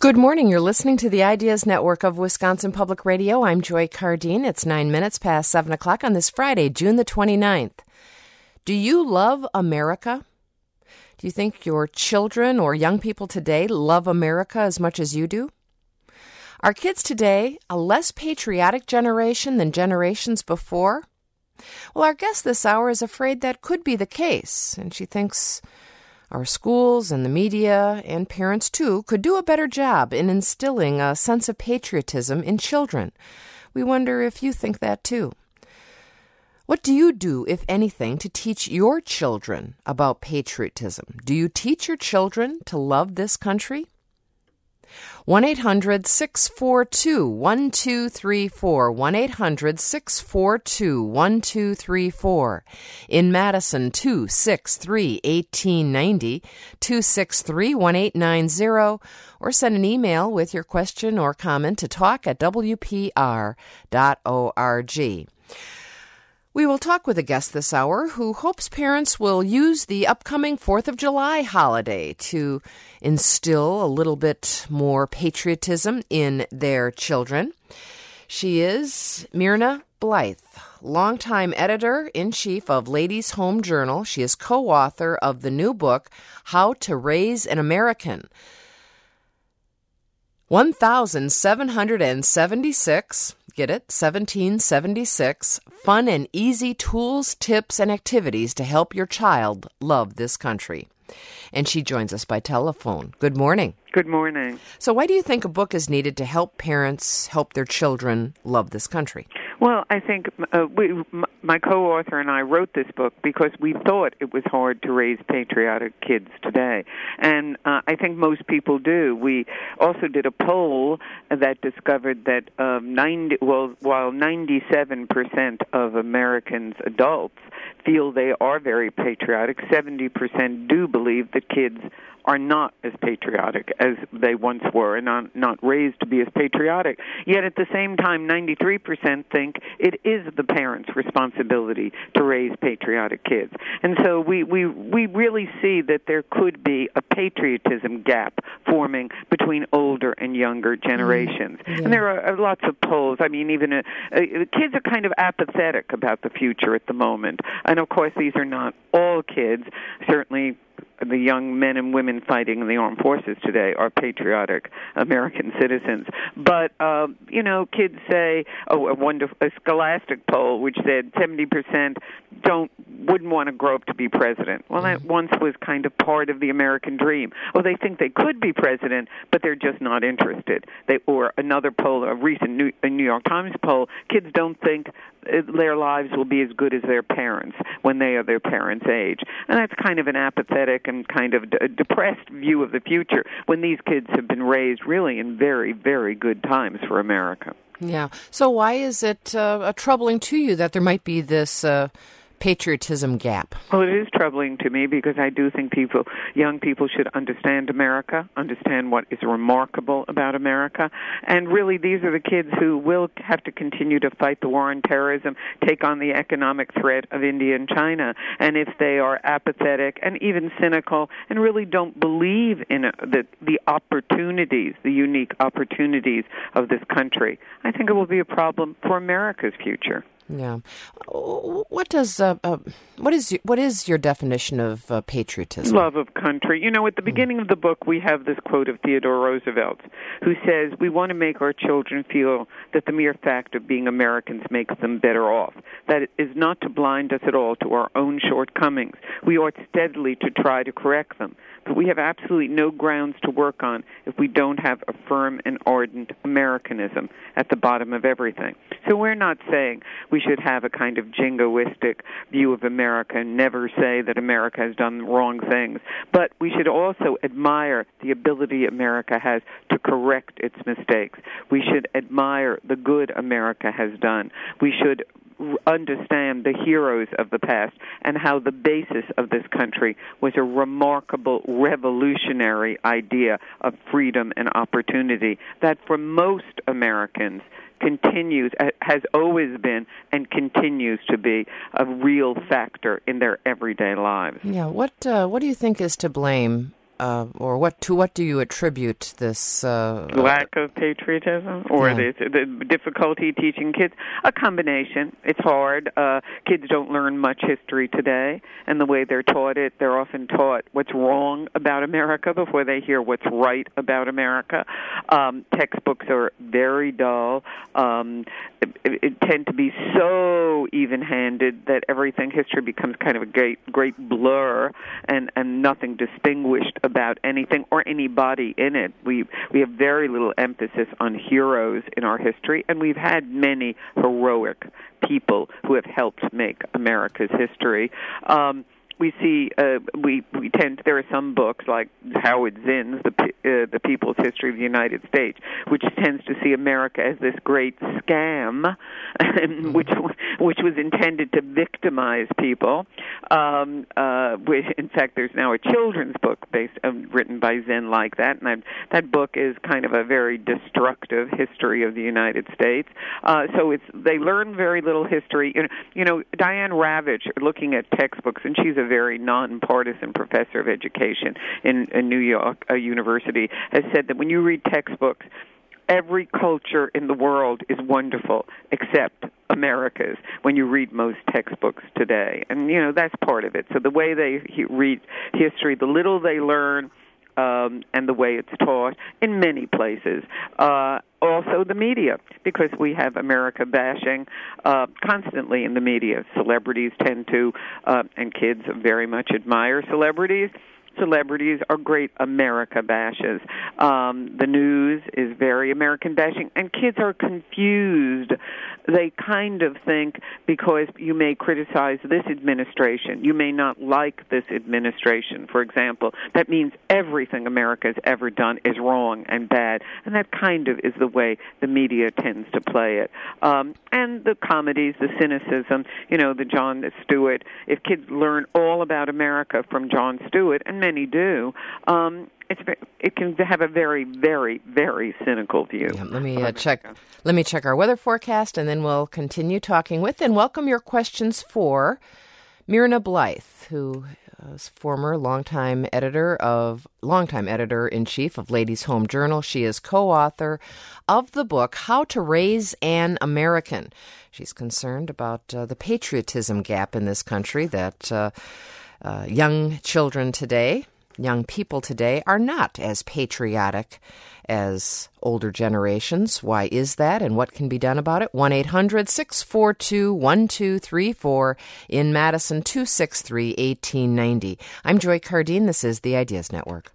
Good morning. You're listening to the Ideas Network of Wisconsin Public Radio. I'm Joy Cardine. It's 9 minutes past 7 o'clock on this Friday, June the 29th. Do you love America? Do you think your children or young people today love America as much as you do? Are kids today a less patriotic generation than generations before? Well, our guest this hour is afraid that could be the case, and she thinks our schools and the media and parents, too, could do a better job in instilling a sense of patriotism in children. We wonder if you think that, too. What do you do, if anything, to teach your children about patriotism? Do you teach your children to love this country? 1-800-642-1234, 1-800-642-1234. In Madison, 263-1890, 263-1890, or send an email with your question or comment to talk@wpr.org. We will talk with a guest this hour who hopes parents will use the upcoming 4th of July holiday to instill a little bit more patriotism in their children. She is Myrna Blythe, longtime editor-in-chief of Ladies' Home Journal. She is co-author of the new book, How to Raise an American. 1776, get it, 1776, fun and easy tools, tips, and activities to help your child love this country. And she joins us by telephone. Good morning. Good morning. So why do you think a book is needed to help parents help their children love this country? Well, I think my co-author and I wrote this book because we thought it was hard to raise patriotic kids today. And I think most people do. We also did a poll that discovered that while 97% of Americans, adults, feel they are very patriotic, 70% do believe that kids are not as patriotic as they once were and not raised to be as patriotic. Yet at the same time, 93% think it is the parents' responsibility to raise patriotic kids. And so we really see that there could be a patriotism gap forming between older and younger generations. Yeah. And there are lots of polls. I mean, even the kids are kind of apathetic about the future at the moment. And of course, these are not all kids. Certainly, the young men and women fighting in the armed forces today are patriotic American citizens. But, kids say, a Scholastic poll which said 70% wouldn't want to grow up to be president. Well, that once was kind of part of the American dream. They think they could be president, but they're just not interested. Or another poll, a recent New York Times poll, kids don't think their lives will be as good as their parents when they are their parents' age. And that's kind of an apathetic and kind of a depressed view of the future when these kids have been raised really in very, very good times for America. Yeah. So why is it troubling to you that there might be this patriotism gap? Well, it is troubling to me because I do think young people should understand America, understand what is remarkable about America. And really, these are the kids who will have to continue to fight the war on terrorism, take on the economic threat of India and China. And if they are apathetic and even cynical and really don't believe in the opportunities, the unique opportunities of this country, I think it will be a problem for America's future. Yeah. What is your definition of patriotism? Love of country. At the beginning of the book, we have this quote of Theodore Roosevelt, who says, "We want to make our children feel that the mere fact of being Americans makes them better off. That is not to blind us at all to our own shortcomings. We ought steadily to try to correct them. But we have absolutely no grounds to work on if we don't have a firm and ardent Americanism at the bottom of everything." So we're not saying we should have a kind of jingoistic view of America and never say that America has done wrong things. But we should also admire the ability America has to correct its mistakes. We should admire the good America has done. We should understand the heroes of the past and how the basis of this country was a remarkable revolutionary idea of freedom and opportunity that for most Americans has always been and continues to be a real factor in their everyday lives. Yeah, what do you think is to blame or what do you attribute this lack of patriotism, or the difficulty teaching kids? A combination. It's hard. Kids don't learn much history today, and the way they're taught it, they're often taught what's wrong about America before they hear what's right about America. Textbooks are very dull. It tend to be so even-handed that history becomes kind of a great blur, and nothing distinguished about anything or anybody in it. We have very little emphasis on heroes in our history, and we've had many heroic people who have helped make America's history. We see there are some books like Howard Zinn's The People's History of the United States, which tends to see America as this great scam, which was intended to victimize people. In fact, there's now a children's book written by Zinn like that, and that book is kind of a very destructive history of the United States. So they learn very little history. You know, Diane Ravitch, looking at textbooks, and she's a very nonpartisan professor of education in New York University, has said that when you read textbooks, every culture in the world is wonderful except America's when you read most textbooks today. And, that's part of it. So the way they read history, the little they learn, and the way it's taught in many places. Also the media, because we have America bashing constantly in the media. Celebrities tend to, and kids very much admire celebrities. Celebrities are great America bashes. The news is very American bashing, and kids are confused. They kind of think because you may criticize this administration, you may not like this administration, for example, that means everything America's ever done is wrong and bad, and that kind of is the way the media tends to play it. And the comedies, the cynicism, the Jon Stewart. If kids learn all about America from Jon Stewart, and many do, it can have a very, very, very cynical view. Yeah, let me check our weather forecast, and then we'll continue talking with and welcome your questions for Myrna Blythe, who is longtime editor-in-chief of Ladies Home Journal. She is co-author of the book How to Raise an American. She's concerned about the patriotism gap in this country, that young people today are not as patriotic as older generations. Why is that, and what can be done about it? 1-800-642-1234, in Madison, 263-1890. I'm Joy Cardine. This is the Ideas Network.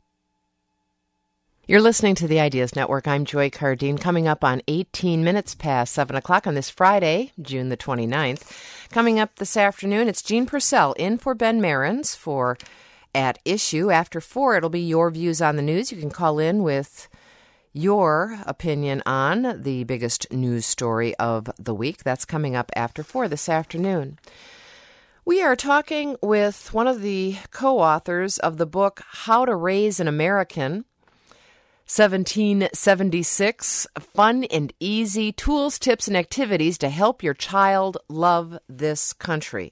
You're listening to the Ideas Network. I'm Joy Cardine. Coming up on 18 minutes past 7 o'clock on this Friday, June the 29th. Coming up this afternoon, it's Jean Purcell in for Ben Marins for At Issue. After 4, it'll be your views on the news. You can call in with your opinion on the biggest news story of the week. That's coming up after 4 this afternoon. We are talking with one of the co-authors of the book How to Raise an American, 1776, Fun and Easy Tools, Tips, and Activities to Help Your Child Love This Country.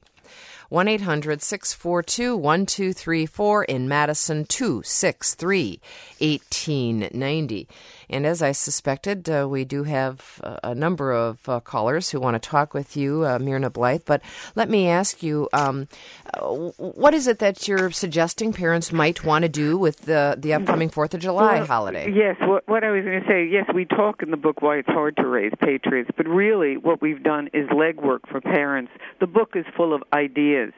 1-800-642-1234, in Madison, 263-1890. And as I suspected, we do have a number of callers who want to talk with you, Myrna Blythe. But let me ask you, what is it that you're suggesting parents might want to do with the upcoming 4th of July holiday? Yes, what I was going to say, yes, we talk in the book why it's hard to raise patriots, but really what we've done is legwork for parents. The book is full of ideas,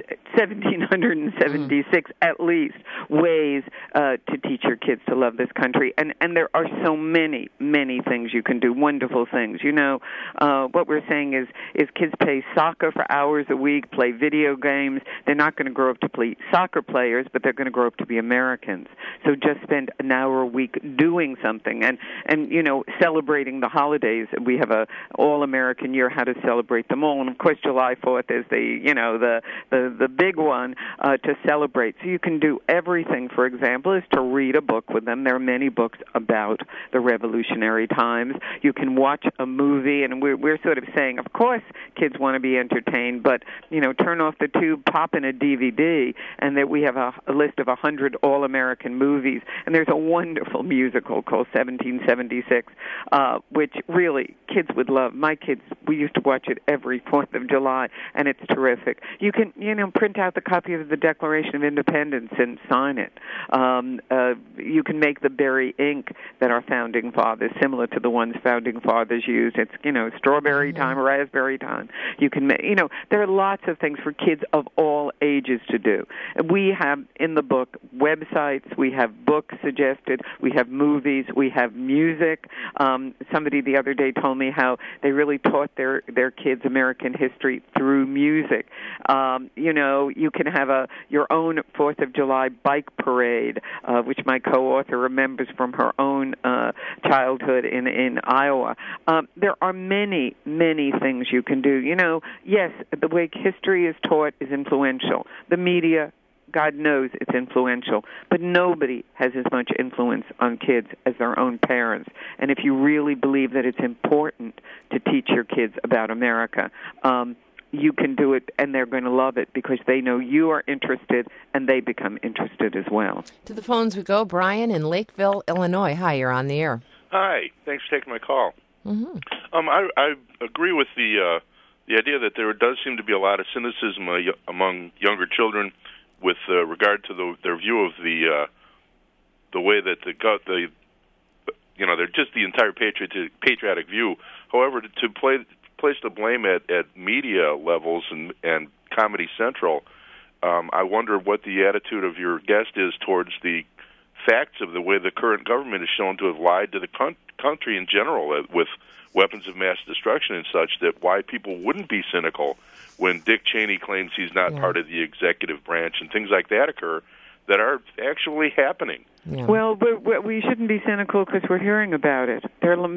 1,776 at least ways to teach your kids to love this country, and there are so many things you can do, wonderful things. What we're saying is kids play soccer for hours a week, play video games. They're not going to grow up to be soccer players, but they're going to grow up to be Americans. So just spend an hour a week doing something, and celebrating the holidays. We have a all-American year, how to celebrate them all, and of course July 4th is the the big one to celebrate. So you can do everything. For example, is to read a book with them. There are many books about the revolutionary times. You can watch a movie, and we're sort of saying, of course, kids want to be entertained, but turn off the tube, pop in a DVD, and that we have a list of 100 all-American movies. And there's a wonderful musical called 1776, which really kids would love. My kids, we used to watch it every 4th of July, and it's terrific. You can, print out the copy of the Declaration of Independence and sign it. You can make the berry ink that our founding fathers, similar to the ones founding fathers used. It's, strawberry time, raspberry time. You can make, there are lots of things for kids of all ages to do. We have in the book websites, we have books suggested, we have movies, we have music. Somebody the other day told me how they really taught their kids American history through music. You can have your own 4th of July bike parade, which my co-author remembers from her own childhood in Iowa. There are many, many things you can do. Yes, the way history is taught is influential. The media, God knows it's influential, but nobody has as much influence on kids as their own parents. And if you really believe that it's important to teach your kids about America, you can do it, and they're going to love it because they know you are interested, and they become interested as well. To the phones we go. Brian in Lakeville, Illinois. Hi, you're on the air. Hi. Thanks for taking my call. Mm-hmm. I agree with the idea that there does seem to be a lot of cynicism among younger children with regard to their view of the way that they're just the entire patriotic view. However, to place the blame at media levels and Comedy Central, I wonder what the attitude of your guest is towards the facts of the way the current government is shown to have lied to the country in general with weapons of mass destruction and such, that why people wouldn't be cynical when Dick Cheney claims he's not part of the executive branch and things like that occur that are actually happening. Yeah. Well, we shouldn't be cynical because we're hearing about it. There are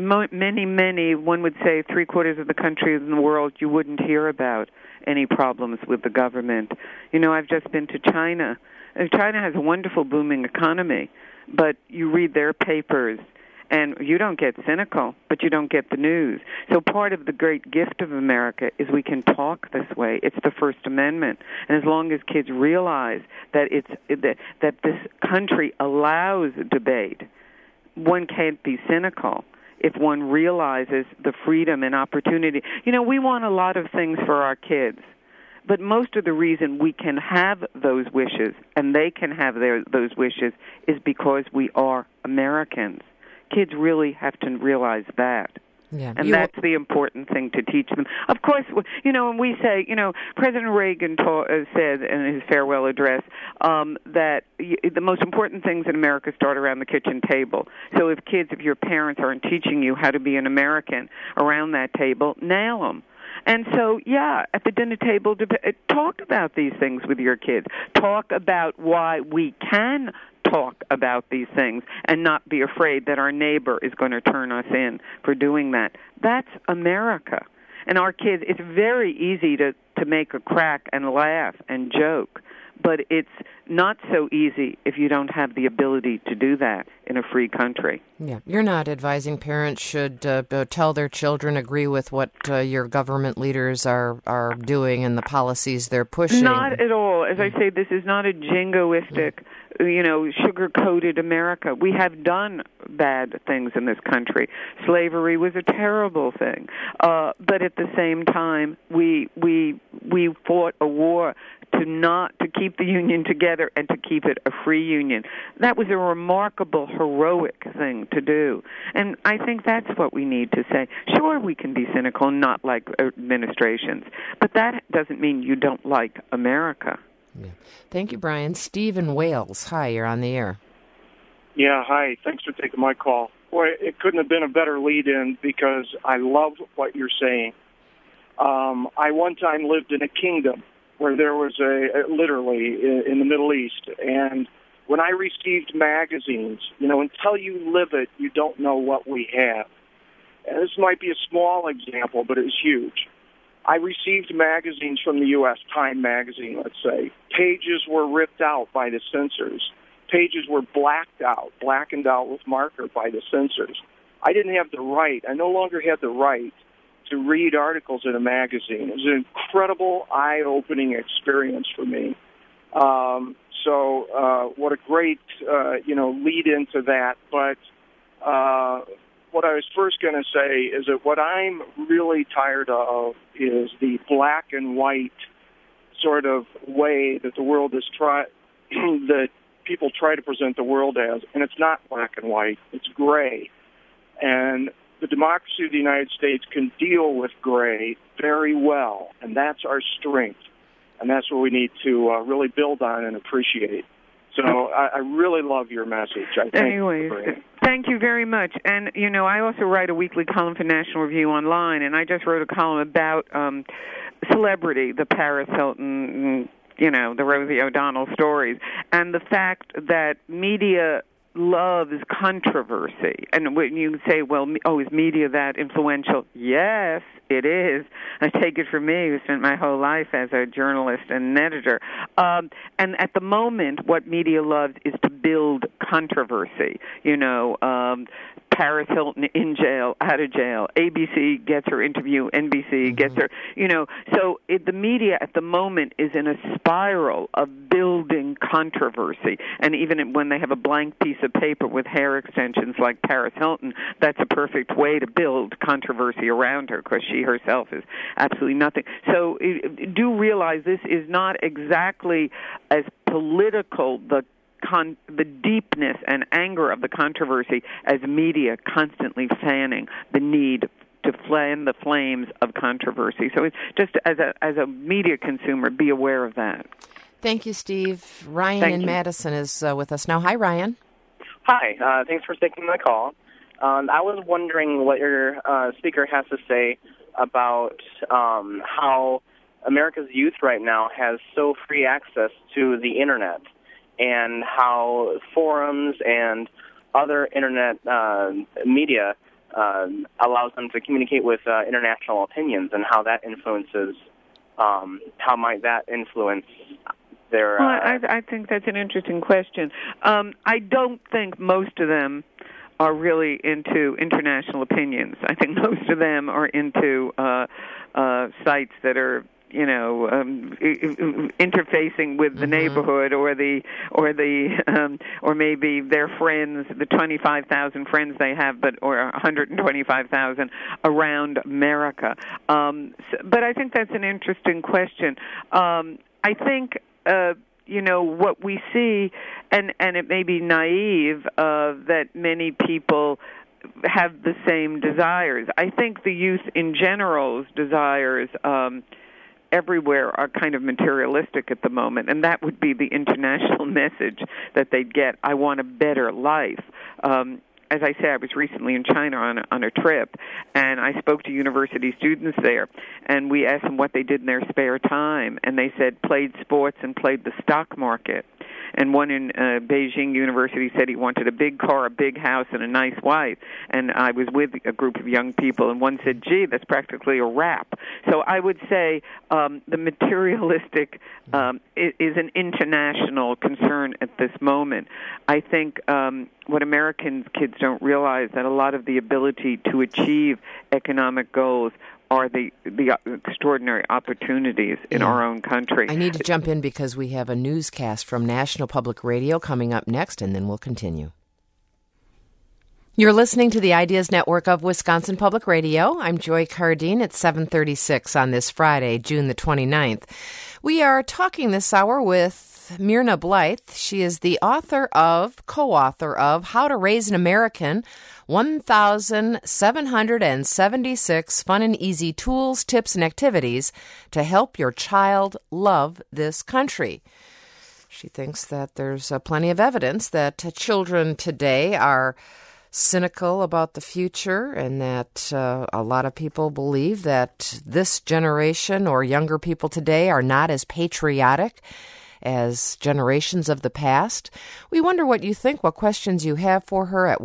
many, one would say 3/4 of the countries in the world you wouldn't hear about any problems with the government. I've just been to China. China has a wonderful booming economy, but you read their papers, and you don't get cynical, but you don't get the news. So part of the great gift of America is we can talk this way. It's the First Amendment. And as long as kids realize that that this country allows debate, one can't be cynical if one realizes the freedom and opportunity. We want a lot of things for our kids. But most of the reason we can have those wishes and they can have those wishes is because we are Americans. Kids really have to realize that. Yeah. And that's the important thing to teach them. Of course, when we say, President Reagan said in his farewell address that the most important things in America start around the kitchen table. So if your parents aren't teaching you how to be an American around that table, nail them. And so, at the dinner table, talk about these things with your kids. Talk about why we can talk about these things and not be afraid that our neighbor is going to turn us in for doing that. That's America. And our kids, it's very easy to make a crack and laugh and joke, but it's not so easy if you don't have the ability to do that in a free country. Yeah, you're not advising parents should tell their children, agree with what your government leaders are doing and the policies they're pushing. Not at all. As I say, this is not a jingoistic, sugar-coated America. We have done bad things in this country. Slavery was a terrible thing. But at the same time, we fought a war to keep the Union together and to keep it a free Union. That was a remarkable, heroic thing to do. And I think that's what we need to say. Sure, we can be cynical and not like administrations, but that doesn't mean you don't like America. Yeah. Thank you, Brian. Steve in Wales. Hi, you're on the air. Yeah, hi. Thanks for taking my call. Boy, it couldn't have been a better lead-in because I love what you're saying. I one time lived in a kingdom where there was literally in the Middle East, and when I received magazines, until you live it, you don't know what we have. And this might be a small example, but it's huge. I received magazines from the U.S., Time magazine, let's say. Pages were ripped out by the censors. Pages were blackened out with marker by the censors. I didn't have the right. I no longer had the right to read articles in a magazine. It was an incredible, eye-opening experience for me. So what a great, lead into that. But what I was first going to say is that what I'm really tired of is the black and white sort of way that the world is that people try to present the world as, and it's not black and white, it's gray. And the democracy of the United States can deal with gray very well, and that's our strength, and that's what we need to really build on and appreciate. So I really love your message. Thank you very much. And, I also write a weekly column for National Review Online, and I just wrote a column about celebrity, the Paris Hilton, the Rosie O'Donnell stories, and the fact that media loves controversy. And when you say, is media that influential? Yes, it is. I take it from me, who spent my whole life as a journalist and an editor. And at the moment, what media loves is to build controversy. Paris Hilton in jail, out of jail. ABC gets her interview, NBC gets her, So the media at the moment is in a spiral of building controversy. And even when they have a blank piece of paper with hair extensions like Paris Hilton, that's a perfect way to build controversy around her, because she herself is absolutely nothing. So do realize this is not exactly as political, the deepness and anger of the controversy, as media constantly fanning the need to fan the flames of controversy. So it's just as a media consumer, be aware of that. Thank you, Steve. Ryan in Madison is with us now. Hi, Ryan. Hi. Thanks for taking my call. I was wondering what your speaker has to say about how America's youth right now has so free access to the Internet, and how forums and internet media allows them to communicate with international opinions, and how that influences, how might that influence their... I think that's an interesting question. I don't think most of them are really into international opinions. I think most of them are into sites that are interfacing with the neighborhood or maybe their friends, the 25,000 friends they have, or 125,000 around America. But I think that's an interesting question. I think what we see, and it may be naive that many people have the same desires. I think the youth in general's desires everywhere are kind of materialistic at the moment, and that would be the international message that they'd get. I want a better life. As I say, I was recently in China on a trip, and I spoke to university students there, and we asked them what they did in their spare time, and they said played sports and played the stock market. And one in Beijing University said he wanted a big car, a big house, and a nice wife. And I was with a group of young people, and one said, gee, that's practically a wrap. So I would say the materialistic is an international concern at this moment. I think what American kids don't realize, that a lot of the ability to achieve economic goals are the extraordinary opportunities in our own country. I need to jump in because we have a newscast from National Public Radio coming up next, and then we'll continue. You're listening to the Ideas Network of Wisconsin Public Radio. I'm Joy Cardine at 7:36 on this Friday, June the 29th. We are talking this hour with Myrna Blythe. She is the co-author of How to Raise an American, 1,776 fun and easy tools, tips, and activities to help your child love this country. She thinks that there's plenty of evidence that children today are cynical about the future, and that a lot of people believe that this generation or younger people today are not as patriotic as generations of the past? We wonder what you think, what questions you have for her at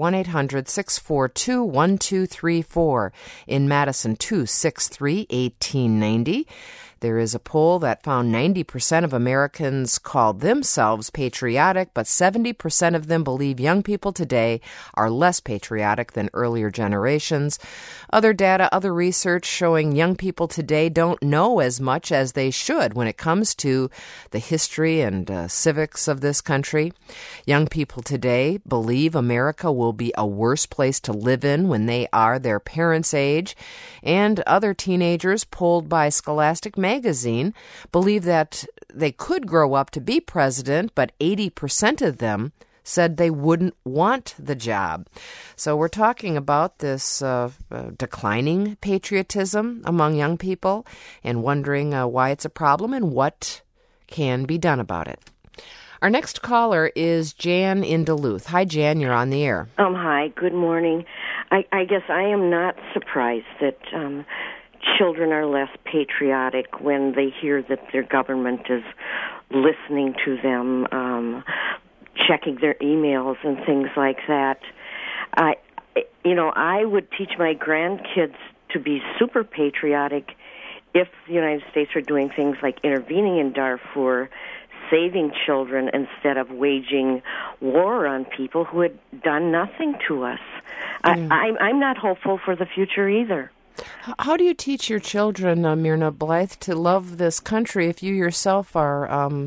1-800-642-1234. In Madison, 263-1890. There is a poll that found 90% of Americans call themselves patriotic, but 70% of them believe young people today are less patriotic than earlier generations. Other data, other research showing young people today don't know as much as they should when it comes to the history and civics of this country. Young people today believe America will be a worse place to live in when they are their parents' age. And other teenagers polled by Scholastic Magazine believe that they could grow up to be president, but 80% of them said they wouldn't want the job. So we're talking about this declining patriotism among young people and wondering why it's a problem and what can be done about it. Our next caller is Jan in Duluth. Hi, Jan, you're on the air. Hi, good morning. I guess I am not surprised that children are less patriotic when they hear that their government is listening to them, checking their emails and things like that. I would teach my grandkids to be super patriotic if the United States were doing things like intervening in Darfur, saving children instead of waging war on people who had done nothing to us. I'm not hopeful for the future either. How do you teach your children, Myrna Blythe, to love this country if you yourself are,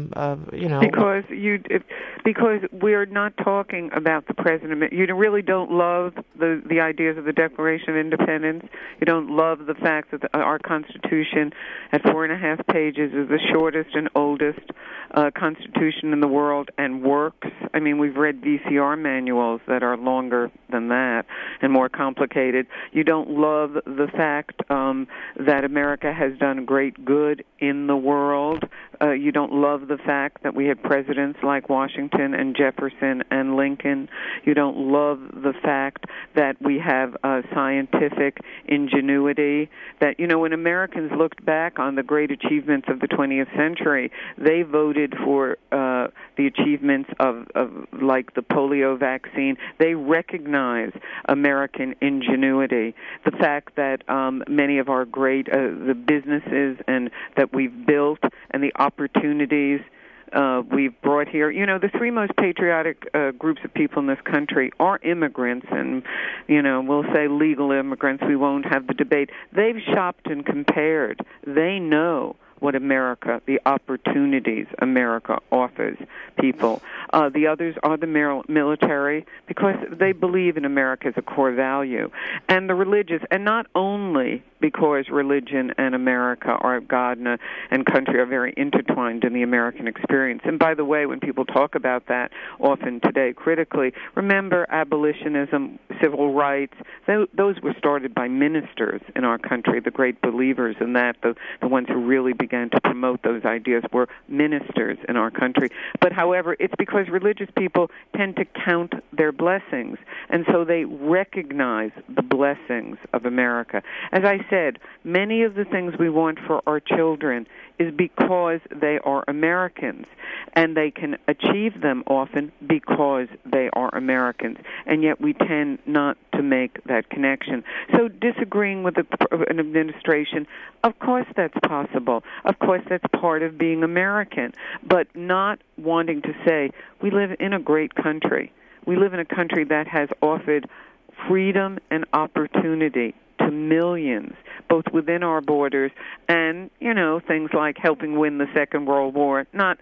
Because we're not talking about the president. You really don't love the ideas of the Declaration of Independence. You don't love the fact that our Constitution, at 4.5 pages, is the shortest and oldest Constitution in the world and works. I mean, we've read VCR manuals that are longer than that and more complicated. You don't love the fact that America has done great good in the world. You don't love the fact that we had presidents like Washington and Jefferson and Lincoln. You don't love the fact that we have scientific ingenuity. That, when Americans looked back on the great achievements of the 20th century, they voted for the achievements of like the polio vaccine. They recognize American ingenuity. The fact that many of our great the businesses and that we've built and the opportunities we've brought here. The three most patriotic groups of people in this country are immigrants, and, we'll say legal immigrants. We won't have the debate. They've shopped and compared. They know what America, the opportunities America offers people. The others are the military, because they believe in America as a core value. And the religious, and not only because religion and America, our God and country, are very intertwined in the American experience. And by the way, when people talk about that often today critically, remember abolitionism, civil rights, those were started by ministers in our country, the great believers in that, the ones who really began to promote those ideas were ministers in our country. But however, it's because religious people tend to count their blessings, and so they recognize the blessings of America. As I said, many of the things we want for our children is because they are Americans, and they can achieve them often because they are Americans, and yet we tend not to make that connection. So disagreeing with an administration, of course that's possible. Of course that's part of being American, but not wanting to say, we live in a great country. We live in a country that has offered freedom and opportunity to millions, both within our borders and, things like helping win the Second World War, not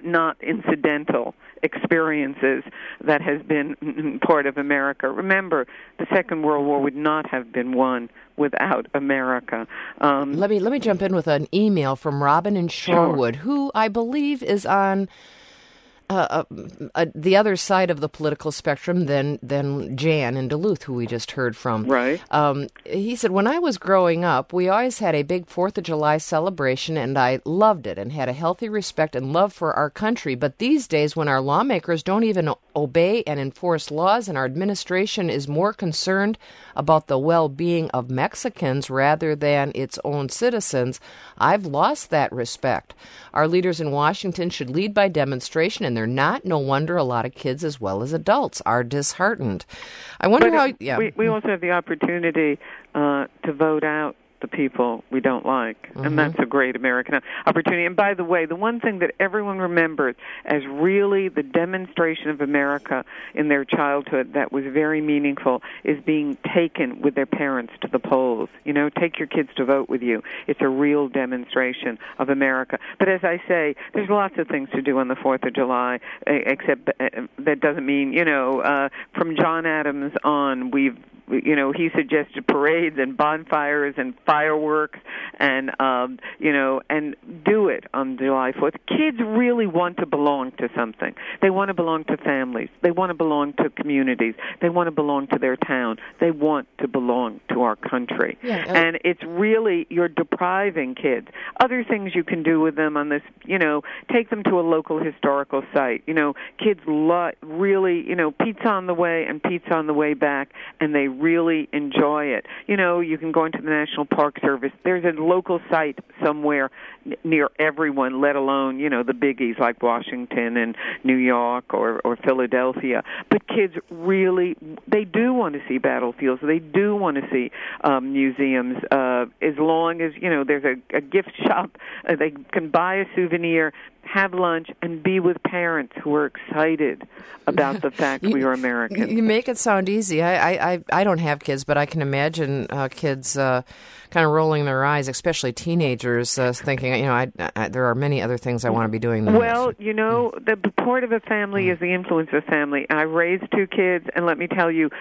incidental experiences that has been part of America. Remember, the Second World War would not have been won without America. Let me jump in with an email from Robin in Shorewood, who I believe is on the other side of the political spectrum than Jan in Duluth, who we just heard from. Right. He said, when I was growing up, we always had a big 4th of July celebration, and I loved it and had a healthy respect and love for our country. But these days, when our lawmakers don't even obey and enforce laws, and our administration is more concerned about the well-being of Mexicans rather than its own citizens, I've lost that respect. Our leaders in Washington should lead by demonstration, and they're not. No wonder a lot of kids as well as adults are disheartened. I wonder we also have the opportunity to vote out the people we don't like, and that's a great American opportunity. And by the way, the one thing that everyone remembers as really the demonstration of America in their childhood that was very meaningful is being taken with their parents to the polls. You know, take your kids to vote with you. It's a real demonstration of America. But as I say, there's lots of things to do on the 4th of July, except that doesn't mean, from John Adams on, he suggested parades and bonfires and fireworks and and do it on July 4th. Kids really want to belong to something. They want to belong to families. They want to belong to communities. They want to belong to their town. They want to belong to our country. And it's really, you're depriving kids. Other things you can do with them on this, take them to a local historical site. Kids really, pizza on the way and pizza on the way back, and they really enjoy it. You can go into the National Park Service. There's a local site somewhere near everyone, let alone, the biggies like Washington and New York or Philadelphia. But kids really, they do want to see battlefields. They do want to see museums. As long as, there's a gift shop, they can buy a souvenir, have lunch, and be with parents who are excited about the fact we are American. You make it sound easy. I don't have kids, but I can imagine kids kind of rolling their eyes, especially teenagers, thinking, there are many other things I want to be doing than this. The part of a family is the influence of family. I raised 2 kids, and let me tell you,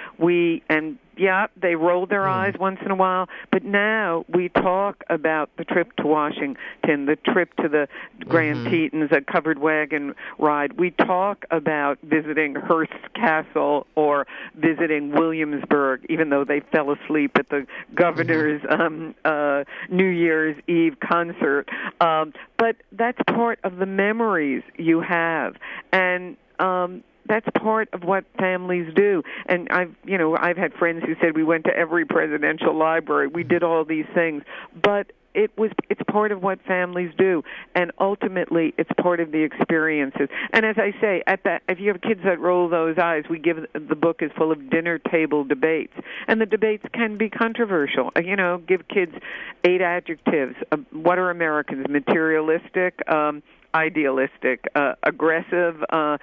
they rolled their eyes once in a while, but now we talk about the trip to Washington, the trip to the Grand Tetons, a covered wagon ride. We talk about visiting Hearst Castle or visiting Williamsburg, even though they fell asleep at the governor's New Year's Eve concert. But that's part of the memories you have. And that's part of what families do. And I've had friends who said we went to every presidential library. We did all these things. But it's part of what families do, and ultimately it's part of the experiences. And as I say, if you have kids that roll those eyes, the book is full of dinner table debates, and the debates can be controversial. Give kids 8 adjectives. What are Americans? Materialistic, idealistic, aggressive,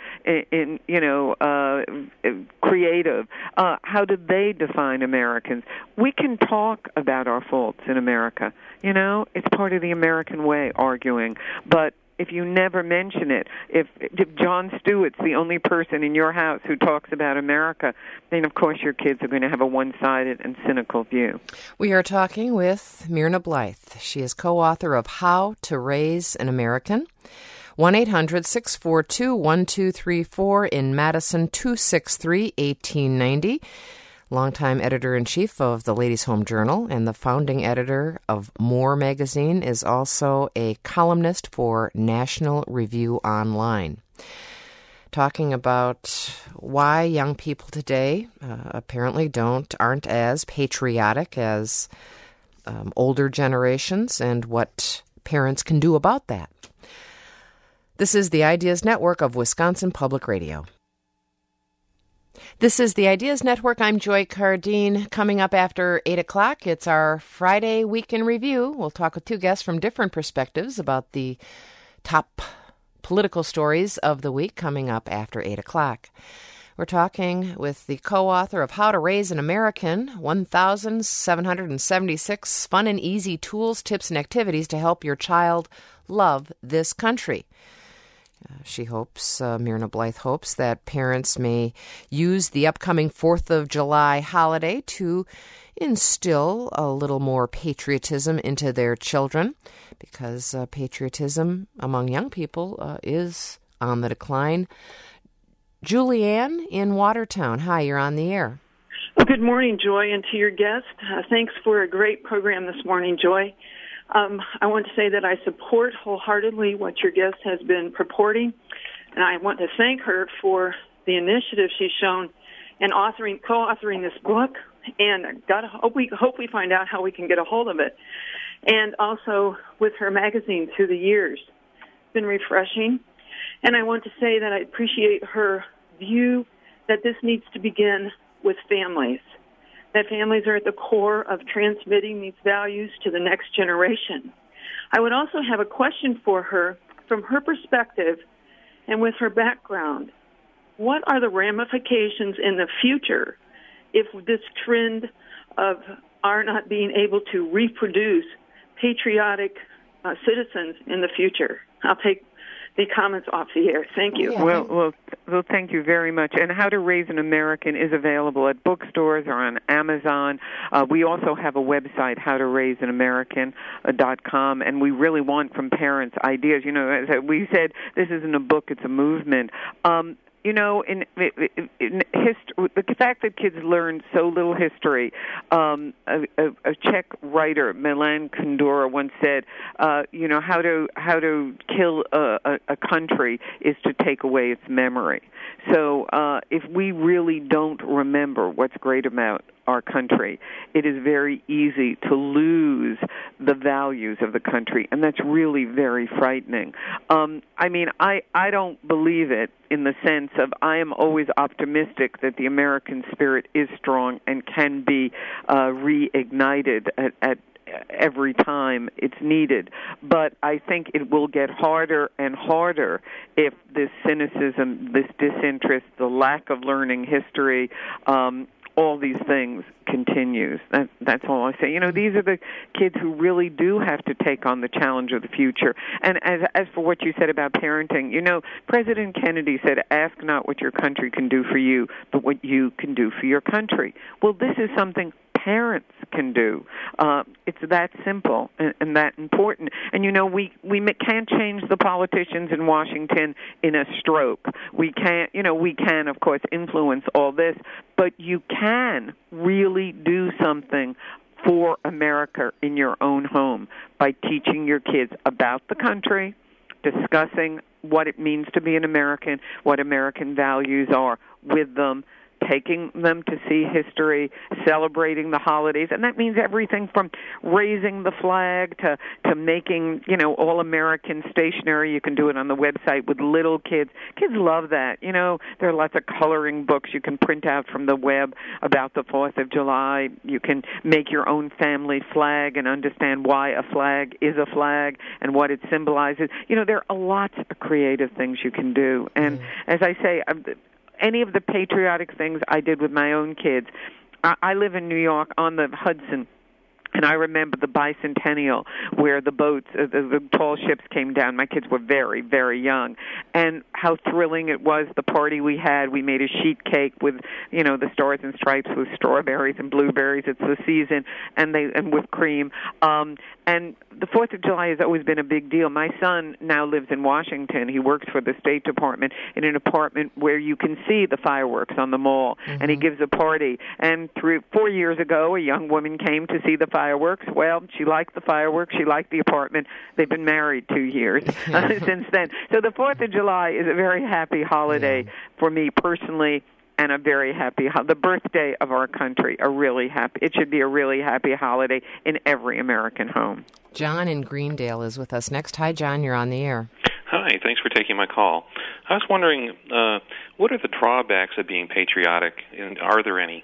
creative. How do they define Americans? We can talk about our faults in America. It's part of the American way, arguing. But if you never mention it, if Jon Stewart's the only person in your house who talks about America, then of course your kids are going to have a one-sided and cynical view. We are talking with Myrna Blythe. She is co-author of How to Raise an American. 1-800-642-1234 in Madison, 263-1890. Longtime editor-in-chief of the Ladies' Home Journal and the founding editor of More magazine, is also a columnist for National Review Online. Talking about why young people today apparently aren't as patriotic as older generations and what parents can do about that. This is the Ideas Network of Wisconsin Public Radio. This is the Ideas Network. I'm Joy Cardine. Coming up after 8 o'clock, it's our Friday Week in Review. We'll talk with 2 guests from different perspectives about the top political stories of the week coming up after 8 o'clock. We're talking with the co-author of How to Raise an American, 1,776 fun and easy tools, tips, and activities to help your child love this country. She hopes, Myrna Blythe hopes, that parents may use the upcoming 4th of July holiday to instill a little more patriotism into their children, because patriotism among young people is on the decline. Julianne in Watertown. Hi, you're on the air. Well, good morning, Joy, and to your guest. Thanks for a great program this morning, Joy. I want to say that I support wholeheartedly what your guest has been purporting, and I want to thank her for the initiative she's shown in co-authoring this book, and hope we find out how we can get a hold of it. And also with her magazine through the years. It's been refreshing. And I want to say that I appreciate her view that this needs to begin with families, that families are at the core of transmitting these values to the next generation. I would also have a question for her from her perspective and with her background. What are the ramifications in the future if this trend of our not being able to reproduce patriotic citizens in the future? I'll take the comments off the air. Thank you. Yeah. Well, thank you very much. And How to Raise an American is available at bookstores or on Amazon. We also have a website, howtoraiseanamerican.com, and we really want from parents ideas. You know, as we said, this isn't a book, it's a movement. You know, in history, the fact that kids learn so little history, a Czech writer, Milan Kundera, once said, you know, how to kill a country is to take away its memory. So if we really don't remember what's great about our country, it is very easy to lose the values of the country, and that's really very frightening. I mean, I don't believe it in the sense of I am always optimistic that the American spirit is strong and can be reignited at every time it's needed. But I think it will get harder and harder if this cynicism, this disinterest, the lack of learning history, all these things continues. That's all I say. You know, these are the kids who really do have to take on the challenge of the future. And as for what you said about parenting, you know, President Kennedy said, ask not what your country can do for you, but what you can do for your country. Well, this is something parents can do. It's that simple and that important. And, you know, we can't change the politicians in Washington in a stroke. We can't, you know, we can, of course, influence all this, but you can really do something for America in your own home by teaching your kids about the country, discussing what it means to be an American, what American values are with them, taking them to see history, celebrating the holidays, and that means everything from raising the flag to making, you know, all-American stationery. You can do it on the website with little kids. Kids love that. You know, there are lots of coloring books you can print out from the web about the 4th of July. You can make your own family flag and understand why a flag is a flag and what it symbolizes. You know, there are lots of creative things you can do. And as I say, any of the patriotic things I did with my own kids. I live in New York on the Hudson, and I remember the bicentennial where the boats, the tall ships came down. My kids were very, very young. And how thrilling it was, the party we had. We made a sheet cake with, you know, the stars and stripes with strawberries and blueberries. It's the season, and with cream. And the 4th of July has always been a big deal. My son now lives in Washington. He works for the State Department in an apartment where you can see the fireworks on the mall, and he gives a party. And 4 years ago, a young woman came to see the fireworks. Well, she liked the fireworks. She liked the apartment. They've been married 2 years since then. So the 4th of July is a very happy holiday for me personally, and a very happy the birthday of our country. It should be a really happy holiday in every American home. John in Greendale is with us next. Hi, John. You're on the air. Hi. Thanks for taking my call. I was wondering, what are the drawbacks of being patriotic, and are there any?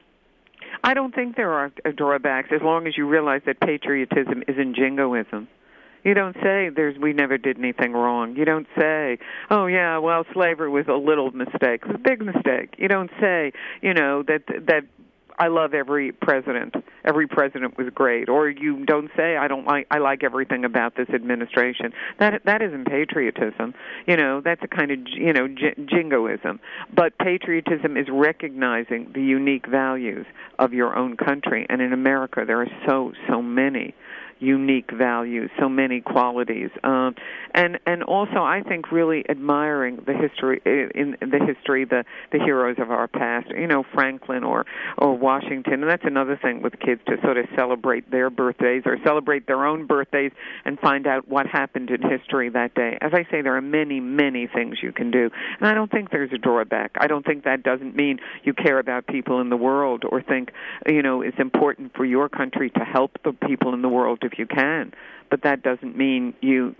I don't think there are drawbacks as long as you realize that patriotism isn't jingoism. You don't say we never did anything wrong. You don't say, oh yeah, well, slavery was a little mistake. It was a big mistake. You don't say, you know, that I love every president. Every president was great. Or you don't say I like everything about this administration. That isn't patriotism. You know, that's a kind of, you know, jingoism. But patriotism is recognizing the unique values of your own country. And in America there are so many unique values, so many qualities, and also I think really admiring the history the heroes of our past, Franklin or Washington, and that's another thing with kids, to sort of celebrate their birthdays or celebrate their own birthdays and find out what happened in history that day. As I say, there are many, many things you can do, and I don't think there's a drawback. I don't think that doesn't mean you care about people in the world or think, it's important for your country to help the people in the world if you can. But that doesn't mean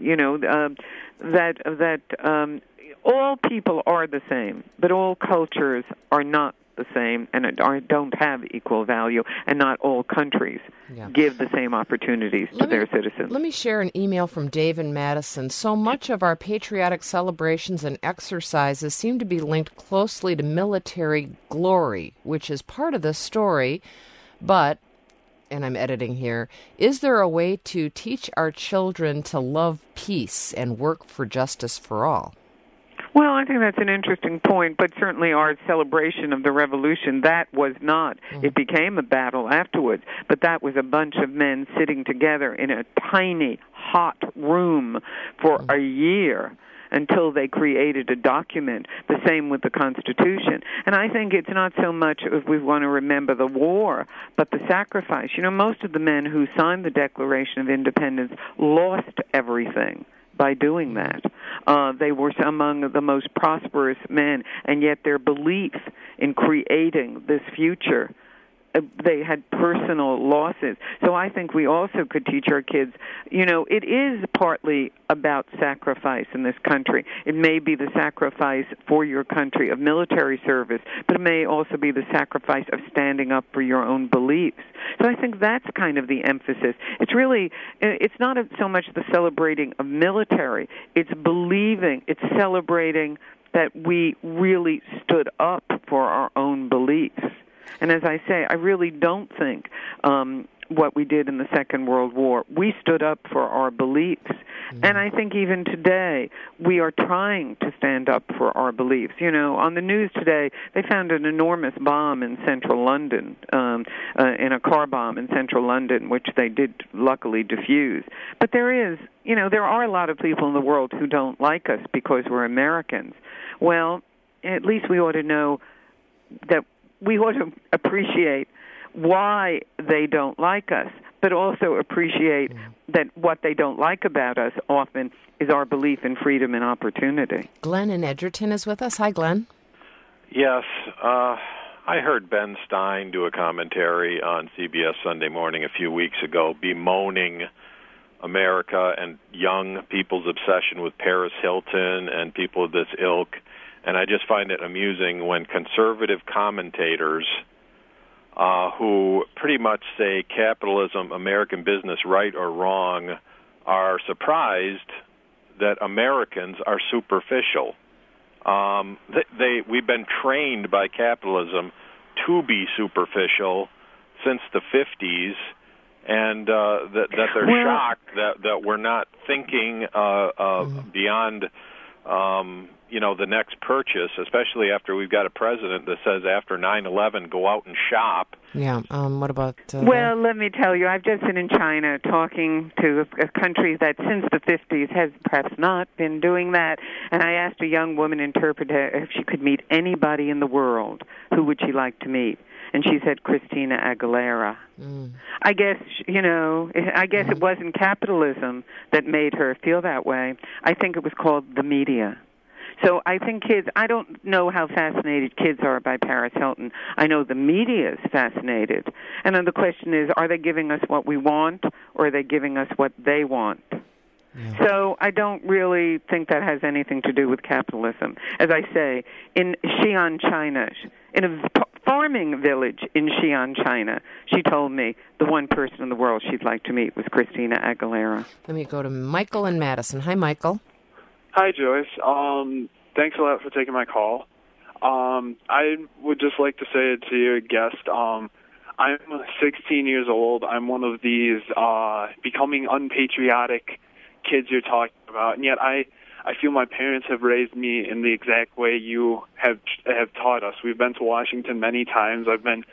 that all people are the same, but all cultures are not the same and don't have equal value, and not all countries give the same opportunities to their citizens. Let me share an email from Dave in Madison. So much of our patriotic celebrations and exercises seem to be linked closely to military glory, which is part of the story, but, and I'm editing here, is there a way to teach our children to love peace and work for justice for all? Well, I think that's an interesting point, but certainly our celebration of the revolution, that was not. It became a battle afterwards, but that was a bunch of men sitting together in a tiny, hot room for a year until they created a document, the same with the Constitution. And I think it's not so much if we want to remember the war, but the sacrifice. Most of the men who signed the Declaration of Independence lost everything by doing that. They were among the most prosperous men, and yet their belief in creating this future, they had personal losses. So I think we also could teach our kids, it is partly about sacrifice in this country. It may be the sacrifice for your country of military service, but it may also be the sacrifice of standing up for your own beliefs. So I think that's kind of the emphasis. It's not so much the celebrating of military, it's celebrating that we really stood up for our own beliefs. And as I say, I really don't think what we did in the Second World War, we stood up for our beliefs. And I think even today, we are trying to stand up for our beliefs. On the news today, they found an enormous bomb in central London, in a car bomb in central London, which they did luckily defuse. But there are a lot of people in the world who don't like us because we're Americans. Well, at least we ought to know that we ought to appreciate why they don't like us, but also appreciate that what they don't like about us often is our belief in freedom and opportunity. Glenn in Edgerton is with us. Hi, Glenn. Yes. I heard Ben Stein do a commentary on CBS Sunday Morning a few weeks ago bemoaning America and young people's obsession with Paris Hilton and people of this ilk. And I just find it amusing when conservative commentators who pretty much say capitalism, American business, right or wrong, are surprised that Americans are superficial. We've been trained by capitalism to be superficial since the 50s, and that they're shocked that we're not thinking beyond the next purchase, especially after we've got a president that says after 9/11, go out and shop. Yeah. What about... Well, let me tell you, I've just been in China talking to a country that since the 50s has perhaps not been doing that. And I asked a young woman interpreter if she could meet anybody in the world, who would she like to meet? And she said Christina Aguilera. I guess, it wasn't capitalism that made her feel that way. I think it was called the media. So I think I don't know how fascinated kids are by Paris Hilton. I know the media is fascinated. And then the question is, are they giving us what we want, or are they giving us what they want? Yeah. So I don't really think that has anything to do with capitalism. As I say, in Xi'an, China, in a farming village in Xi'an, China, she told me the one person in the world she'd like to meet was Christina Aguilera. Let me go to Michael in Madison. Hi, Michael. Hi, Joyce. Thanks a lot for taking my call. I would just like to say to your guest, I'm 16 years old. I'm one of these becoming unpatriotic kids you're talking about, and yet I feel my parents have raised me in the exact way you have taught us. We've been to Washington many times. I've been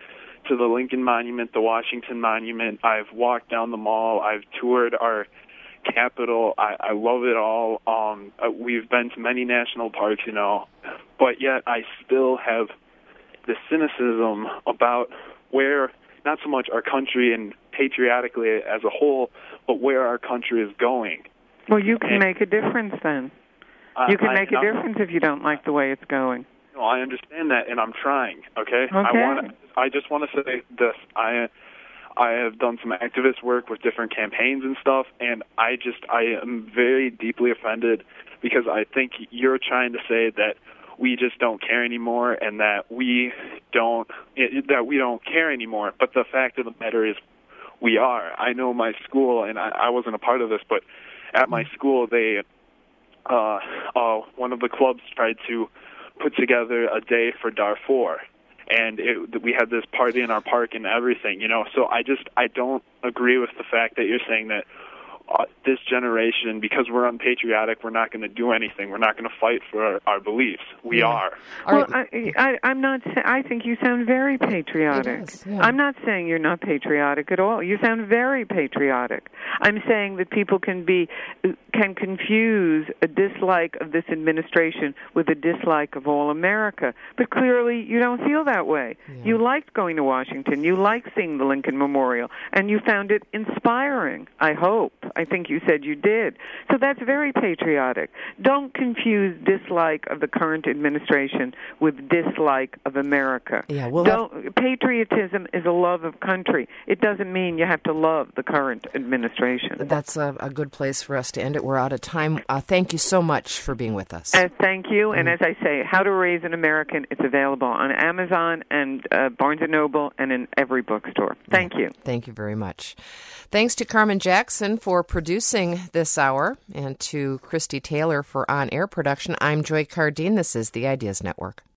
to the Lincoln Monument, the Washington Monument. I've walked down the mall. I've toured our Capitol. I love it all. We've been to many national parks, but yet I still have this cynicism about where, not so much our country and patriotically as a whole, but where our country is going. Well, you can make a difference then. You can make a difference if you don't like the way it's going. No, I understand that, and I'm trying, okay? I just want to say this. I have done some activist work with different campaigns and stuff, and I am very deeply offended because I think you're trying to say that we just don't care anymore and that we don't care anymore. But the fact of the matter is we are. I know my school, and I wasn't a part of this, but at my school, they one of the clubs tried to put together a day for Darfur, and we had this party in our park and everything, So I don't agree with the fact that you're saying that this generation, because we're unpatriotic, we're not going to do anything. We're not going to fight for our beliefs. We are. Well, I'm not. I think you sound very patriotic. It is, yeah. I'm not saying you're not patriotic at all. You sound very patriotic. I'm saying that people can confuse a dislike of this administration with a dislike of all America. But clearly, you don't feel that way. Yeah. You liked going to Washington. You liked seeing the Lincoln Memorial, and you found it inspiring. I hope. I think you said you did. So that's very patriotic. Don't confuse dislike of the current administration with dislike of America. Yeah, patriotism is a love of country. It doesn't mean you have to love the current administration. That's a good place for us to end it. We're out of time. Thank you so much for being with us. Thank you. And as I say, How to Raise an American, it's available on Amazon and Barnes & Noble and in every bookstore. Thank you. Thank you very much. Thanks to Carmen Jackson for producing this hour and to Christy Taylor for on-air production. I'm Joy Cardine. This is the Ideas Network.